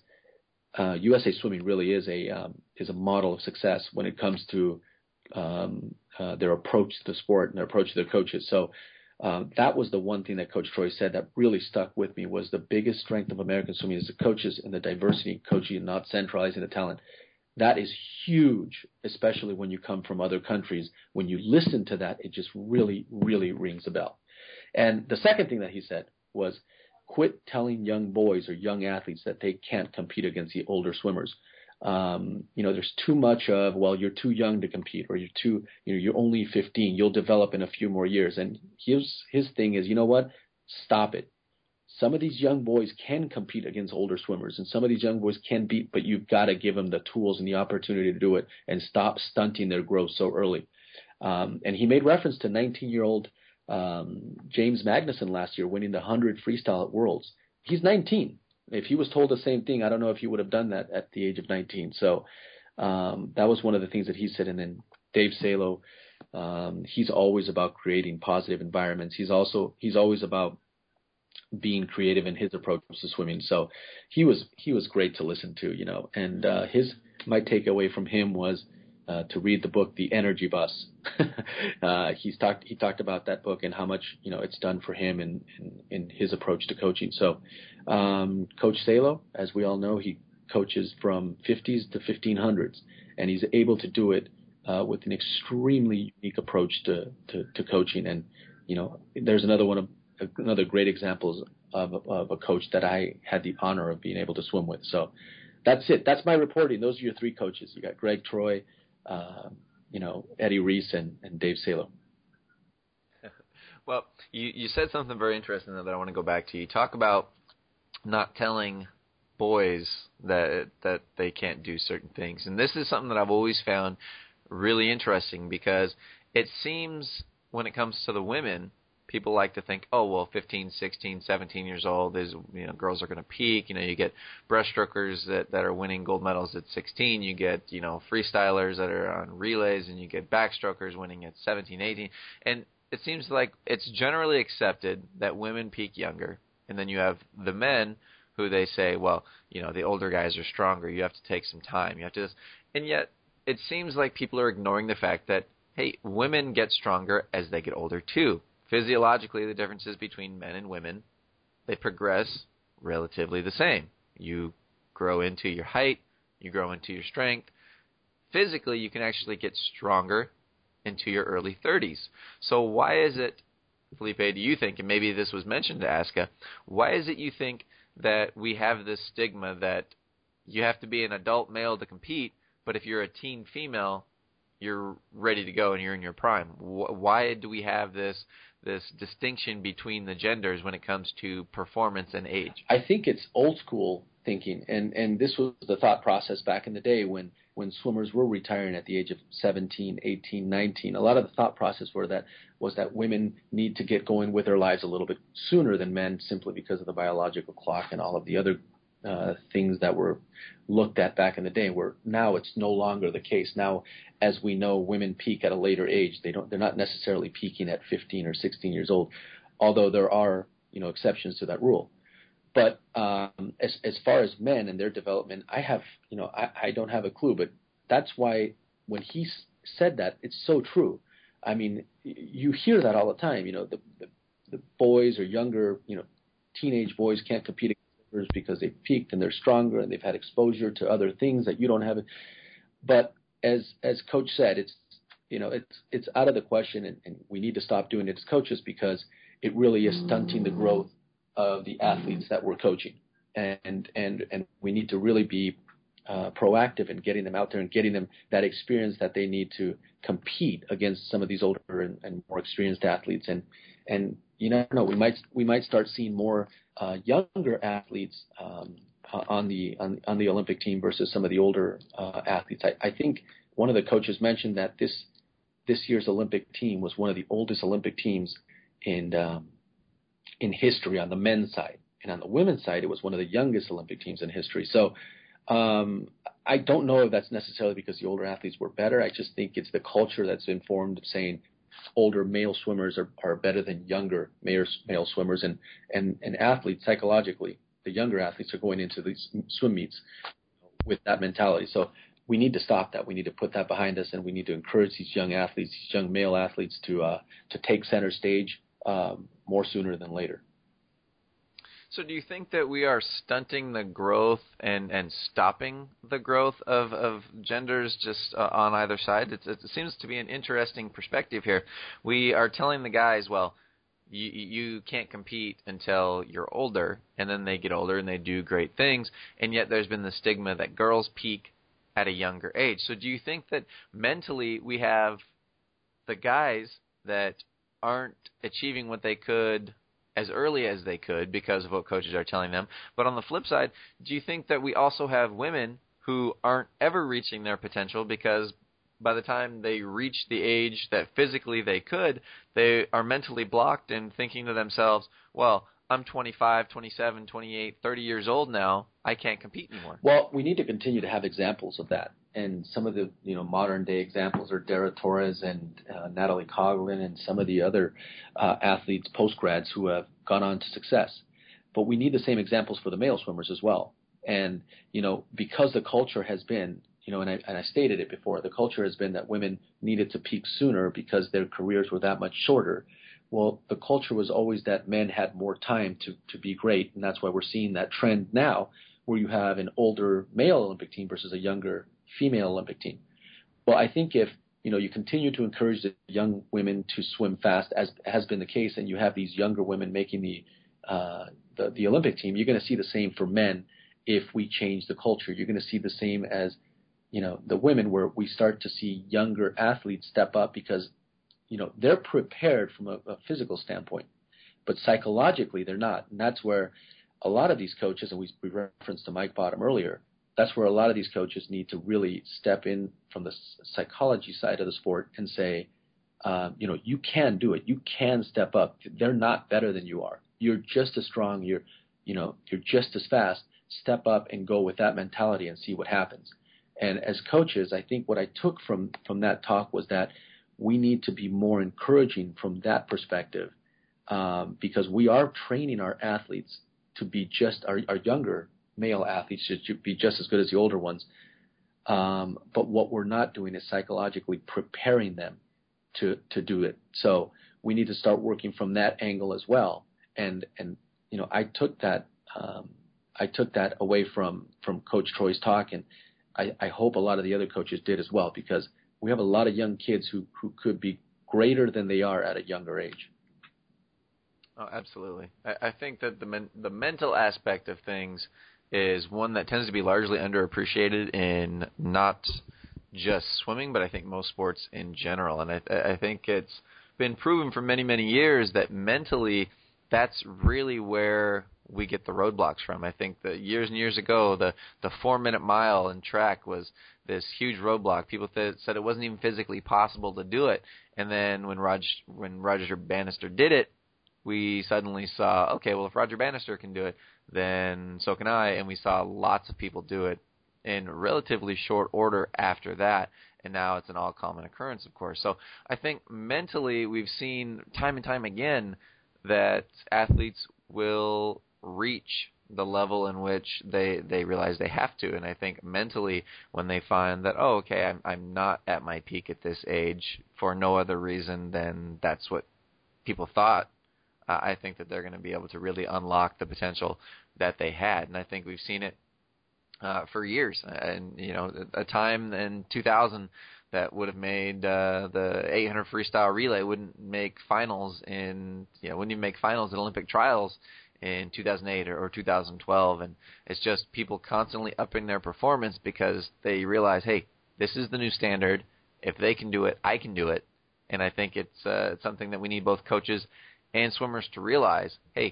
USA Swimming really is a model of success when it comes to their approach to the sport and their approach to their coaches. So that was the one thing that Coach Troy said that really stuck with me, was the biggest strength of American swimming is the coaches and the diversity in coaching and not centralizing the talent. That is huge, especially when you come from other countries. When you listen to that, it just really, really rings a bell. And the second thing that he said was, quit telling young boys or young athletes that they can't compete against the older swimmers. There's too much of, well, you're too young to compete, or you're only 15, you'll develop in a few more years. And his thing is, stop it. Some of these young boys can compete against older swimmers, and some of these young boys can beat, but you've got to give them the tools and the opportunity to do it and stop stunting their growth so early. And he made reference to 19-year-old James Magnuson last year winning the 100 freestyle at Worlds. He's 19. If he was told the same thing, I don't know if he would have done that at the age of 19. So that was one of the things that he said. And then Dave Salo, he's always about creating positive environments. He's always about being creative in his approach to swimming. So he was great to listen to, And my takeaway from him was to read the book The Energy Bus. He talked about that book and how much it's done for him in his approach to coaching. So Coach Salo, as we all know, he coaches from 50s to 1500s, and he's able to do it with an extremely unique approach to coaching. And there's another great example of a coach that I had the honor of being able to swim with. So that's it. That's my reporting. Those are your three coaches. You got Greg Troy, Eddie Reese, and Dave Salo. Well, you said something very interesting that I want to go back to. You talk about not telling boys that they can't do certain things. And this is something that I've always found really interesting, because it seems when it comes to the women, people like to think, oh, well, 15, 16, 17 years old is, girls are going to peak. You get breaststrokers that are winning gold medals at 16. You get, freestylers that are on relays, and you get backstrokers winning at 17, 18. And it seems like it's generally accepted that women peak younger. And then you have the men who they say, well, the older guys are stronger. You have to take some time. You have to, and yet it seems like people are ignoring the fact that, hey, women get stronger as they get older too. Physiologically, the differences between men and women they progress relatively the same. You grow into your height, you grow into your strength. Physically, you can actually get stronger into your early 30s. So why is it, Felipe, do you think, and maybe this was mentioned to Aska, why is it you think that we have this stigma that you have to be an adult male to compete, but if you're a teen female, you're ready to go and you're in your prime? Why do we have this distinction between the genders when it comes to performance and age? I think it's old school thinking, and this was the thought process back in the day when swimmers were retiring at the age of 17, 18, 19. A lot of the thought process was that women need to get going with their lives a little bit sooner than men, simply because of the biological clock and all of the other things that were looked at back in the day, where now it's no longer the case. Now, as we know, women peak at a later age. They're not necessarily peaking at 15 or 16 years old, although there are, exceptions to that rule. But as far as men and their development, I don't have a clue. But that's why when he said that, it's so true. I mean, you hear that all the time. The boys or younger, teenage boys can't compete against swimmers because they've peaked and they're stronger and they've had exposure to other things that you don't have. But as Coach said, it's out of the question, and we need to stop doing it as coaches, because it really is stunting the growth of the athletes that we're coaching, and we need to really be proactive in getting them out there and getting them that experience that they need to compete against some of these older and more experienced athletes. And you never know, we might start seeing more younger athletes on the Olympic team versus some of the older athletes. I think one of the coaches mentioned that this year's Olympic team was one of the oldest Olympic teams in history on the men's side, and on the women's side, it was one of the youngest Olympic teams in history. So I don't know if that's necessarily because the older athletes were better. I just think it's the culture that's informed, saying older male swimmers are better than younger male swimmers, and athletes psychologically, the younger athletes are going into these swim meets with that mentality. So we need to stop that. We need to put that behind us, and we need to encourage these young athletes, these young male athletes, to take center stage more sooner than later. So do you think that we are stunting the growth and stopping the growth of genders just on either side? It seems to be an interesting perspective here. We are telling the guys, well, you can't compete until you're older, and then they get older and they do great things, and yet there's been the stigma that girls peak at a younger age. So do you think that mentally we have the guys that aren't achieving what they could as early as they could because of what coaches are telling them? But on the flip side, do you think that we also have women who aren't ever reaching their potential because by the time they reach the age that physically they could, they are mentally blocked and thinking to themselves, well, I'm 25, 27, 28, 30 years old now. I can't compete anymore. Well, we need to continue to have examples of that. And some of the modern day examples are Dara Torres and Natalie Coughlin and some of the other athletes, post-grads, who have gone on to success. But we need the same examples for the male swimmers as well. And, because the culture has been, and I stated it before, the culture has been that women needed to peak sooner because their careers were that much shorter. Well, the culture was always that men had more time to be great, and that's why we're seeing that trend now where you have an older male Olympic team versus a younger female Olympic team. Well, I think if you continue to encourage the young women to swim fast, as has been the case, and you have these younger women making the Olympic team, you're going to see the same for men if we change the culture. You're going to see the same as the women, where we start to see younger athletes step up because they're prepared from a physical standpoint, but psychologically they're not. And that's where a lot of these coaches, and we referenced to Mike Bottom earlier, that's where a lot of these coaches need to really step in from the psychology side of the sport and say, you can do it. You can step up. They're not better than you are. You're just as strong. You're just as fast. Step up and go with that mentality and see what happens. And as coaches, I think what I took from that talk was that we need to be more encouraging from that perspective, because we are training our athletes to be our younger male athletes should be just as good as the older ones. But what we're not doing is psychologically preparing them to do it. So we need to start working from that angle as well, and I took that away from Coach Troy's talk, and I hope a lot of the other coaches did as well, because we have a lot of young kids who could be greater than they are at a younger age. Oh, absolutely. I think that the mental aspect of things is one that tends to be largely underappreciated in not just swimming, but I think most sports in general. And I think it's been proven for many, many years that mentally that's really where we get the roadblocks from. I think that years and years ago, the 4-minute mile in track was this huge roadblock. People said it wasn't even physically possible to do it. And then when Roger Bannister did it, we suddenly saw, okay, well, if Roger Bannister can do it, then so can I. And we saw lots of people do it in relatively short order after that. And now it's an all common occurrence, of course. So I think mentally we've seen time and time again that athletes will reach the level in which they realize they have to. And I think mentally when they find that, oh, okay, I'm not at my peak at this age for no other reason than that's what people thought, I think that they're going to be able to really unlock the potential that they had. And I think we've seen it for years. And, a time in 2000 that would have made the 800 freestyle relay wouldn't make finals wouldn't even make finals at Olympic trials in 2008 or 2012. And it's just people constantly upping their performance because they realize, hey, this is the new standard. If they can do it, I can do it. And I think it's something that we need both coaches and swimmers to realize, hey,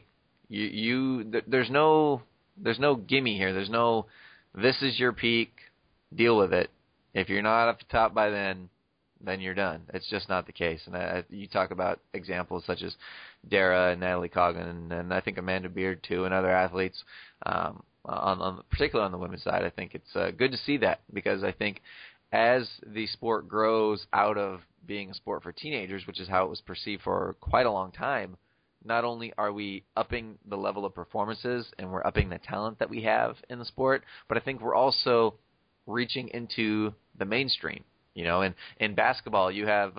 there's no gimme here. There's no, this is your peak, deal with it. If you're not up the top by then you're done. It's just not the case. And you talk about examples such as Dara and Natalie Coggin, and I think Amanda Beard too, and other athletes, particularly on the women's side. I think it's good to see that, because I think as the sport grows out of being a sport for teenagers, which is how it was perceived for quite a long time, not only are we upping the level of performances and we're upping the talent that we have in the sport, but I think we're also reaching into the mainstream. And in basketball, you have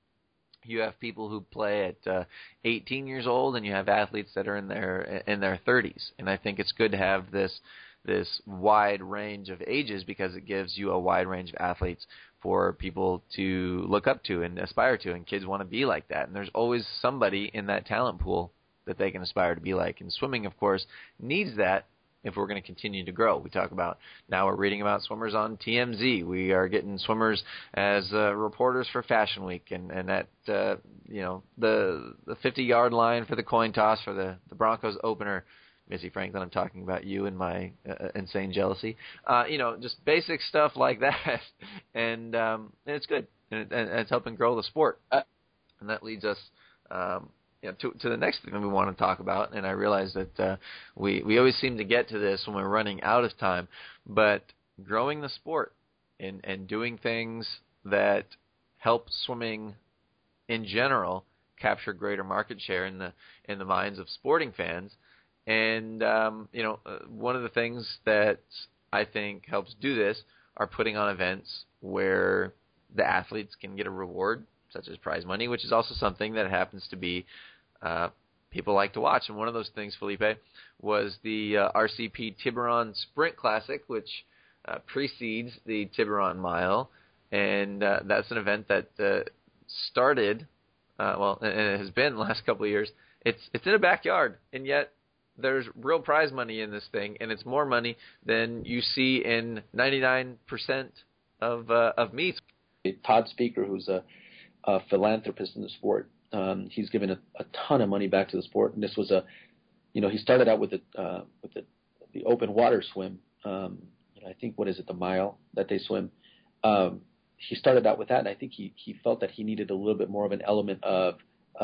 people who play at 18 years old, and you have athletes that are in their 30s. And I think it's good to have this wide range of ages, because it gives you a wide range of athletes for people to look up to and aspire to, and kids want to be like that. And there's always somebody in that talent pool that they can aspire to be like. And swimming, of course, needs that if we're going to continue to grow. We talk about, now we're reading about swimmers on TMZ. We are getting swimmers as reporters for Fashion Week, and at the 50-yard line for the coin toss for the Broncos opener. Missy Franklin, I'm talking about you and my insane jealousy. Just basic stuff like that, and it's good, and it's helping grow the sport. And that leads us to the next thing that we want to talk about. And I realize that we always seem to get to this when we're running out of time, but growing the sport and doing things that help swimming in general capture greater market share in the minds of sporting fans. And, one of the things that I think helps do this are putting on events where the athletes can get a reward, such as prize money, which is also something that happens to be people like to watch. And one of those things, Felipe, was the RCP Tiburon Sprint Classic, which precedes the Tiburon Mile. And that's an event that started, and it has been the last couple of years. It's in a backyard, and yet there's real prize money in this thing, and it's more money than you see in 99% of meets. Todd Speaker, who's a philanthropist in the sport, he's given a ton of money back to the sport, and this was he started out with the open water swim. I think, what is it, the mile that they swim? He started out with that, and I think he felt that he needed a little bit more of an element of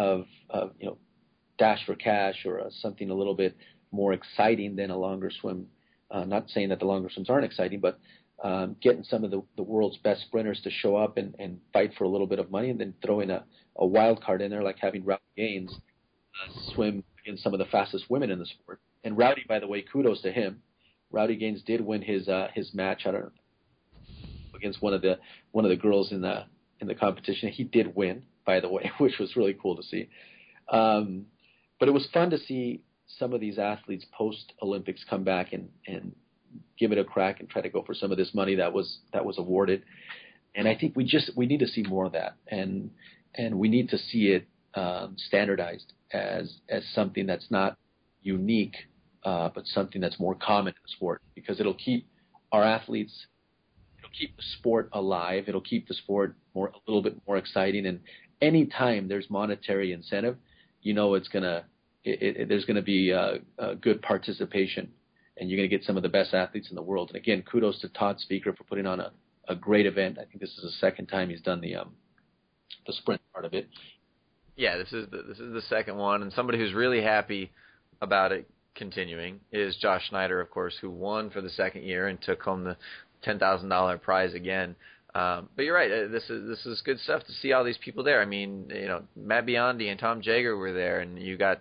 dash for cash, or something a little bit more exciting than a longer swim. Not saying that the longer swims aren't exciting, but getting some of the world's best sprinters to show up and fight for a little bit of money, and then throwing a wild card in there, like having Rowdy Gaines swim against some of the fastest women in the sport. And Rowdy, by the way, kudos to him. Rowdy Gaines did win his match against one of the girls in the competition. He did win, by the way, which was really cool to see. But it was fun to see some of these athletes post Olympics come back and give it a crack and try to go for some of this money that was awarded. And I think we need to see more of that, and we need to see it standardized as something that's not unique, but something that's more common in the sport, because it'll keep our athletes, it'll keep the sport alive, it'll keep the sport a little bit more exciting. And anytime there's monetary incentive, there's gonna be a good participation, and you're gonna get some of the best athletes in the world. And again, kudos to Todd Speaker for putting on a great event. I think this is the second time he's done the sprint part of it. Yeah, this is the second one, and somebody who's really happy about it continuing is Josh Schneider, of course, who won for the second year and took home the $10,000 prize again. But you're right. This is good stuff to see all these people there. I mean, Matt Biondi and Tom Jager were there, and you got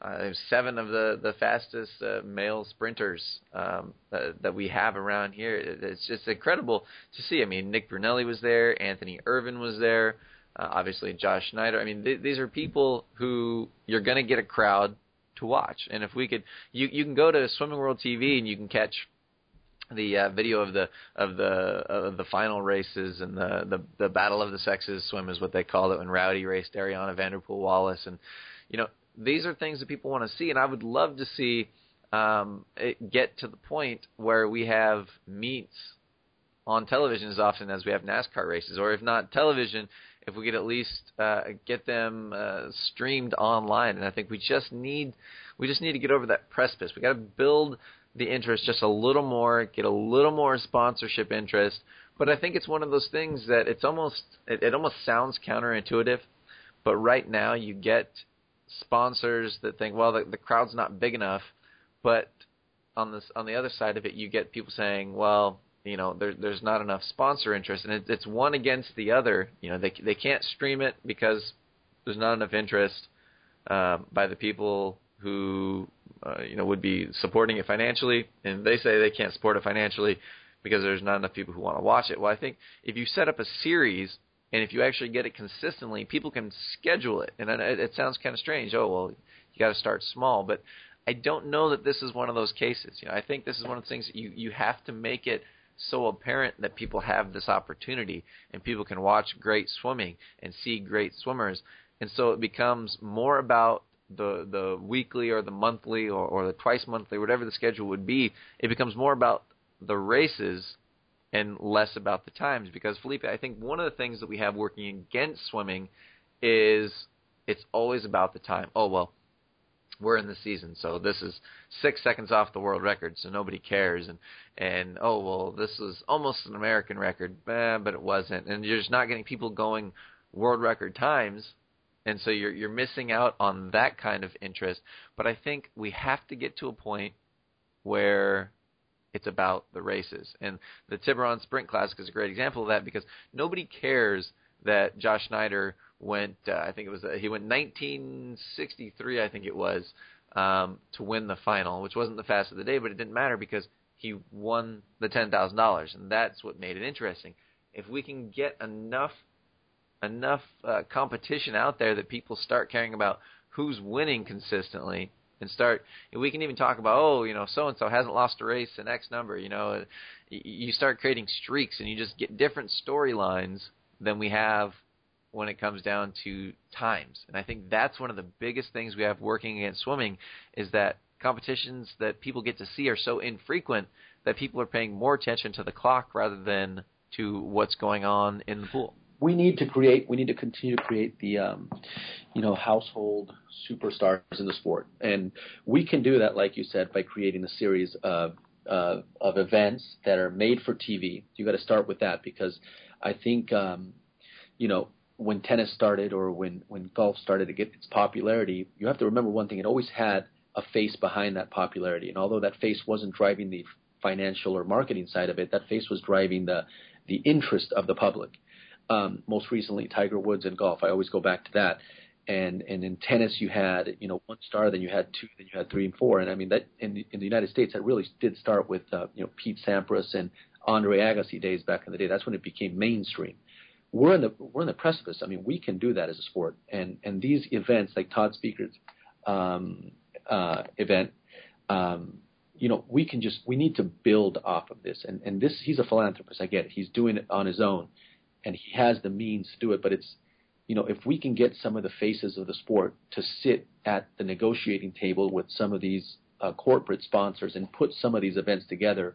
7 of the fastest male sprinters that we have around here. It's just incredible to see. I mean, Nick Brunelli was there, Anthony Irvin was there, obviously Josh Schneider. I mean, these are people who you're going to get a crowd to watch. And if we could, you can go to Swimming World TV and you can catch the video of the final races and the Battle of the Sexes swim is what they call it when Rowdy raced Ariana Vanderpool Wallace. And these are things that people want to see, and I would love to see it get to the point where we have meets on television as often as we have NASCAR races, or if not television, if we could at least get them streamed online. And I think we just need to get over that precipice. We got to build the interest just a little more, get a little more sponsorship interest. But I think it's one of those things that it almost sounds counterintuitive, but right now you get sponsors that think, well, the crowd's not big enough, but on the other side of it, you get people saying, well, there's not enough sponsor interest, and it's one against the other. They can't stream it because there's not enough interest by the people who would be supporting it financially, and they say they can't support it financially because there's not enough people who want to watch it. Well, I think if you set up a series and if you actually get it consistently, people can schedule it. And it sounds kind of strange. Oh, well, you got to start small, but I don't know that this is one of those cases. I think this is one of the things that you have to make it so apparent that people have this opportunity and people can watch great swimming and see great swimmers. And so it becomes more about the weekly or the monthly or the twice monthly, whatever the schedule would be. It becomes more about the races and less about the times. Because, Felipe, I think one of the things that we have working against swimming is it's always about the time. Oh, well, we're in the season, so this is 6 seconds off the world record, so nobody cares. And oh, well, this was almost an American record, but it wasn't. And you're just not getting people going world record times, and so you're missing out on that kind of interest. But I think we have to get to a point where it's about the races. And the Tiburon Sprint Classic is a great example of that, because nobody cares that Josh Schneider went, he went 1963, I think it was, to win the final, which wasn't the fastest of the day, but it didn't matter because he won the $10,000, and that's what made it interesting. If we can get enough competition out there that people start caring about who's winning consistently, and we can even talk about, so-and-so hasn't lost a race in X number, you start creating streaks, and you just get different storylines than we have when it comes down to times. And I think that's one of the biggest things we have working against swimming, is that competitions that people get to see are so infrequent that people are paying more attention to the clock rather than to what's going on in the pool. We need to continue to create the, household superstars in the sport. And we can do that, like you said, by creating a series of events that are made for TV. You got to start with that, because I think, when tennis started, or when golf started to get its popularity, you have to remember one thing: it always had a face behind that popularity. And although that face wasn't driving the financial or marketing side of it, that face was driving the interest of the public. Most recently, Tiger Woods in golf. I always go back to that. And in tennis, you had one star, then you had two, then you had three and four. And I mean, that in the United States, that really did start with Pete Sampras and Andre Agassi days back in the day. That's when it became mainstream. We're in the precipice. I mean, we can do that as a sport, and these events like Todd Speaker's event. We need to build off of this. And this, he's a philanthropist. I get it. He's doing it on his own, and he has the means to do it. But it's, if we can get some of the faces of the sport to sit at the negotiating table with some of these corporate sponsors and put some of these events together,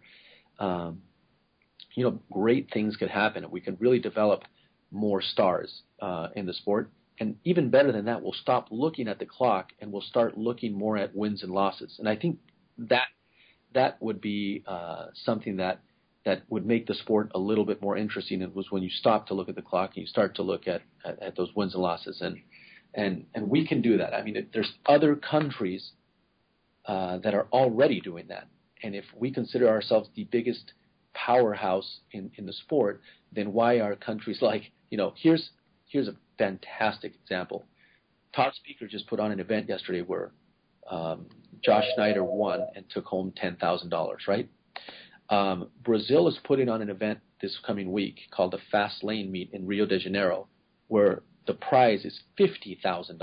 great things could happen. We can really develop more stars in the sport. And even better than that, we'll stop looking at the clock and we'll start looking more at wins and losses. And I think that would be something that would make the sport a little bit more interesting. It was when you stop to look at the clock and you start to look at those wins and losses. And we can do that. I mean, there's other countries that are already doing that. And if we consider ourselves the biggest powerhouse in the sport, then why are countries like, here's a fantastic example. Todd Speaker just put on an event yesterday where Josh Schneider won and took home $10,000, right? Brazil is putting on an event this coming week called the Fast Lane Meet in Rio de Janeiro, where the prize is $50,000.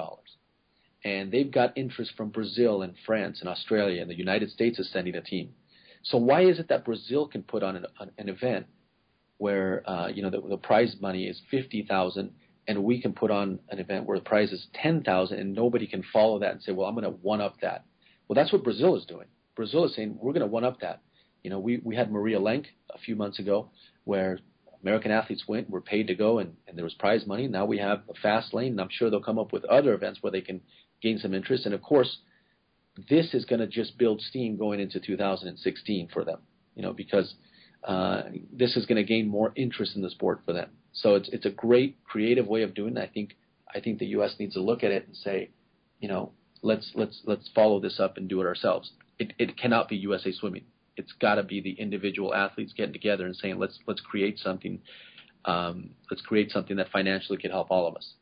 And they've got interest from Brazil and France and Australia, and the United States is sending a team. So why is it that Brazil can put on an event where the prize money is $50,000, and we can put on an event where the prize is $10,000, and nobody can follow that and say, well, I'm going to one-up that. Well, that's what Brazil is doing. Brazil is saying, we're going to one-up that. We had Maria Lenk a few months ago where American athletes were paid to go, and there was prize money. Now we have a Fast Lane, and I'm sure they'll come up with other events where they can gain some interest. And, of course, this is going to just build steam going into 2016 for them, because this is going to gain more interest in the sport for them. So it's a great creative way of doing it. I think the U.S. needs to look at it and say, let's follow this up and do it ourselves. It cannot be USA Swimming. It's got to be the individual athletes getting together and saying, let's create something. Let's create something that financially can help all of us.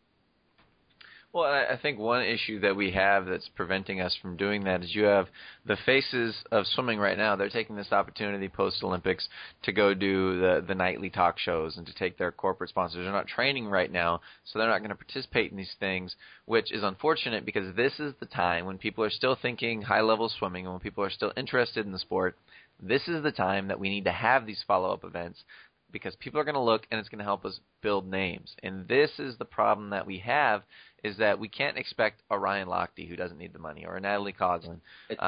Well, I think one issue that we have that's preventing us from doing that is you have the faces of swimming right now. They're taking this opportunity post-Olympics to go do the nightly talk shows and to take their corporate sponsors. They're not training right now, so they're not going to participate in these things, which is unfortunate because this is the time when people are still thinking high-level swimming and when people are still interested in the sport. This is the time that we need to have these follow-up events because people are going to look and it's going to help us build names. And this is the problem that we have, is that we can't expect a Ryan Lochte who doesn't need the money or a Natalie Coughlin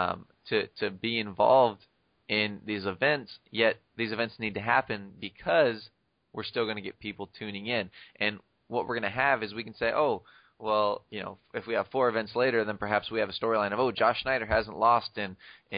to be involved in these events, yet these events need to happen because we're still going to get people tuning in. And what we're going to have is we can say, oh, well, if we have 4 events later, then perhaps we have a storyline of, oh, Josh Schneider hasn't lost in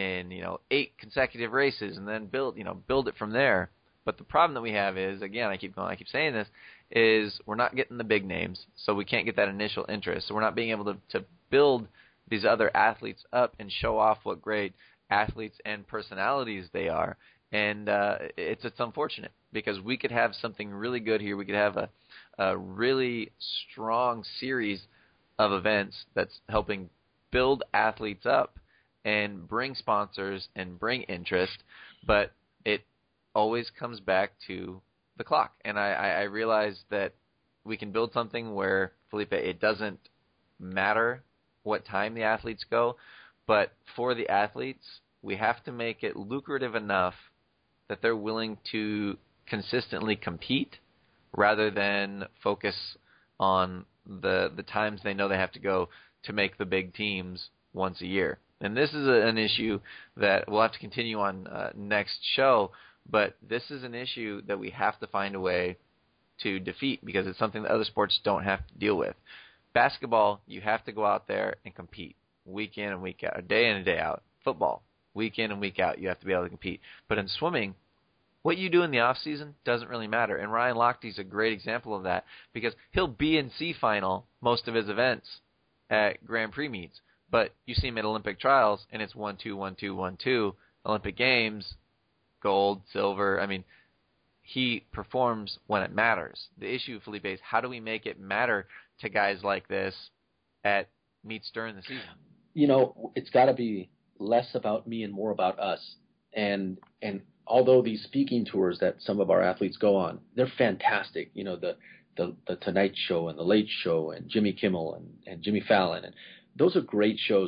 8 consecutive races, and then build it from there. But the problem that we have is, again, I keep saying this, is we're not getting the big names, so we can't get that initial interest. So we're not being able to build these other athletes up and show off what great athletes and personalities they are. And it's unfortunate because we could have something really good here. We could have a really strong series of events that's helping build athletes up and bring sponsors and bring interest, but it always comes back to the clock. And I realize that we can build something where, Felipe, it doesn't matter what time the athletes go, but for the athletes, we have to make it lucrative enough that they're willing to consistently compete rather than focus on the times they know they have to go to make the big teams once a year. And this is an issue that we'll have to continue on next show, but this is an issue that we have to find a way to defeat because it's something that other sports don't have to deal with. Basketball, you have to go out there and compete week in and week out, a day in and day out. Football, week in and week out, you have to be able to compete. But in swimming, what you do in the off season doesn't really matter. And Ryan Lochte is a great example of that because he'll be in C final most of his events at Grand Prix meets. But you see him at Olympic trials, and it's 1-2, 1-2, 1-2. Olympic Games, gold, silver. I mean, he performs when it matters. The issue, Felipe, is how do we make it matter to guys like this at meets during the season? It's got to be less about me and more about us. And although these speaking tours that some of our athletes go on, they're fantastic. The Tonight Show and the Late Show and Jimmy Kimmel and Jimmy Fallon, and those are great shows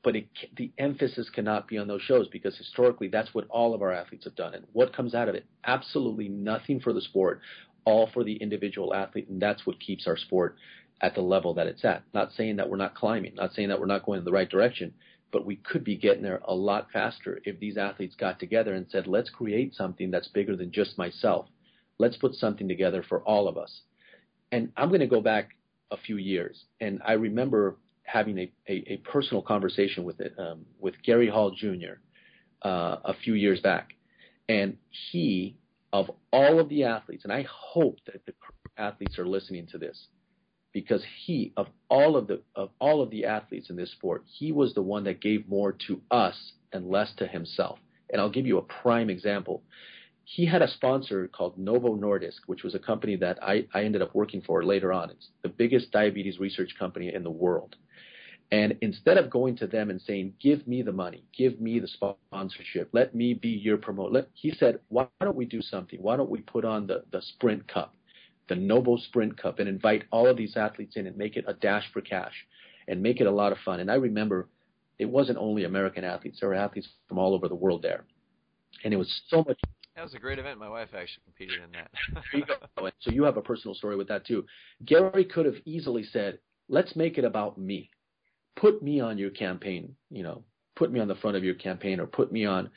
but the emphasis cannot be on those shows because historically that's what all of our athletes have done. And what comes out of it? Absolutely nothing for the sport, all for the individual athlete, and that's what keeps our sport at the level that it's at. Not saying that we're not climbing, not saying that we're not going in the right direction, but we could be getting there a lot faster if these athletes got together and said, let's create something that's bigger than just myself. Let's put something together for all of us. And I'm going to go back a few years, and I remember having a personal conversation with Gary Hall Jr. A few years back. And he, of all of the athletes, and I hope that the athletes are listening to this, because he, of all of the athletes in this sport, he was the one that gave more to us and less to himself. And I'll give you a prime example. He had a sponsor called Novo Nordisk, which was a company that I ended up working for later on. It's the biggest diabetes research company in the world. And instead of going to them and saying, give me the money, give me the sponsorship, let me be your promoter, he said, why don't we do something? Why don't we put on the Sprint Cup, the Novo Sprint Cup, and invite all of these athletes in and make it a dash for cash and make it a lot of fun. And I remember it wasn't only American athletes. There were athletes from all over the world there. And it was so much. That was a great event. My wife actually competed in that. There you go. So you have a personal story with that too. Gary could have easily said, let's make it about me. Put me on your campaign, put me on the front of your campaign, or put me on,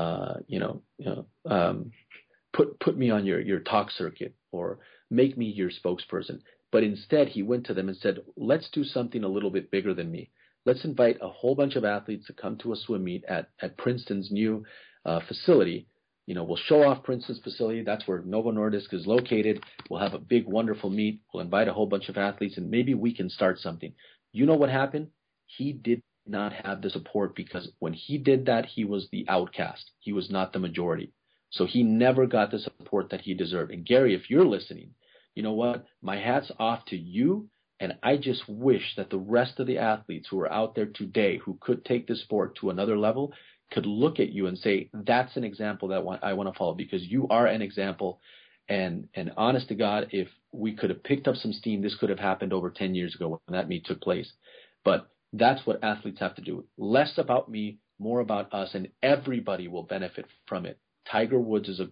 put me on your talk circuit, or make me your spokesperson. But instead, he went to them and said, let's do something a little bit bigger than me. Let's invite a whole bunch of athletes to come to a swim meet at Princeton's new facility. We'll show off Princeton's facility. That's where Novo Nordisk is located. We'll have a big, wonderful meet. We'll invite a whole bunch of athletes, and maybe we can start something. You know what happened? He did not have the support because when he did that, he was the outcast. He was not the majority. So he never got the support that he deserved. And Gary, if you're listening, you know what? My hat's off to you. And I just wish that the rest of the athletes who are out there today who could take the sport to another level could look at you and say, that's an example that I want to follow, because you are an example. And honest to God, if we could have picked up some steam, this could have happened over 10 years ago when that meet took place. But that's what athletes have to do. Less about me, more about us, and everybody will benefit from it. Tiger Woods is a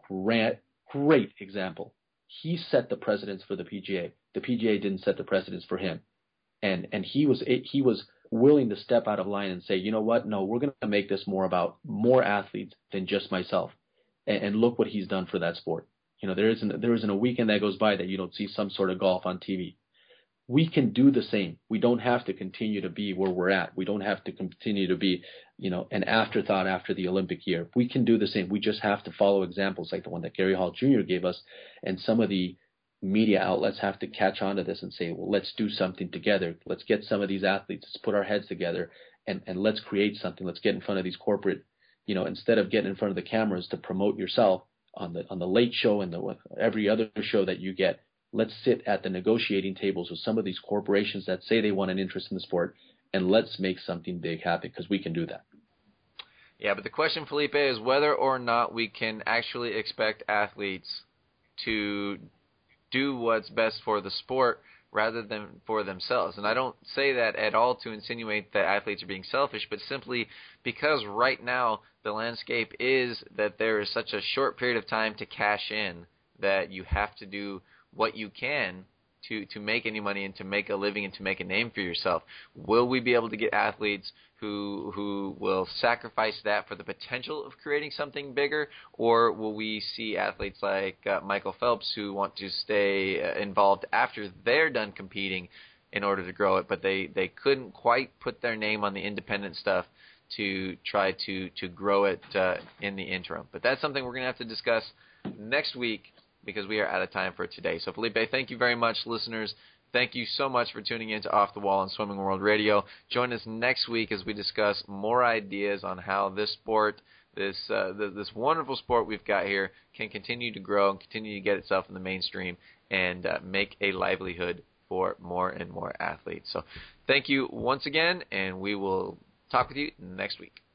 great example. He set the precedence for the PGA. The PGA didn't set the precedence for him. And he was willing to step out of line and say, you know what? No, we're going to make this more about more athletes than just myself. And look what he's done for that sport. There isn't a weekend that goes by that you don't see some sort of golf on TV. We can do the same. We don't have to continue to be where we're at. We don't have to continue to be, an afterthought after the Olympic year. We can do the same. We just have to follow examples like the one that Gary Hall Jr. gave us, and some of the media outlets have to catch on to this and say, well, let's do something together. Let's get some of these athletes, let's put our heads together, and let's create something. Let's get in front of these corporate, instead of getting in front of the cameras to promote yourself on the Late Show and every other show that you get. Let's sit at the negotiating tables with some of these corporations that say they want an interest in the sport, and let's make something big happen, because we can do that. Yeah, but the question, Felipe, is whether or not we can actually expect athletes to do what's best for the sport rather than for themselves. And I don't say that at all to insinuate that athletes are being selfish, but simply because right now the landscape is that there is such a short period of time to cash in that you have to do what you can to make any money and to make a living and to make a name for yourself. Will we be able to get athletes who will sacrifice that for the potential of creating something bigger, or will we see athletes like Michael Phelps who want to stay involved after they're done competing in order to grow it, but they couldn't quite put their name on the independent stuff to try to grow it in the interim? But that's something we're going to have to discuss next week, because we are out of time for today. So, Felipe, thank you very much, listeners. Thank you so much for tuning in to Off the Wall on Swimming World Radio. Join us next week as we discuss more ideas on how this sport, this wonderful sport we've got here, can continue to grow and continue to get itself in the mainstream and make a livelihood for more and more athletes. So, thank you once again, and we will talk with you next week.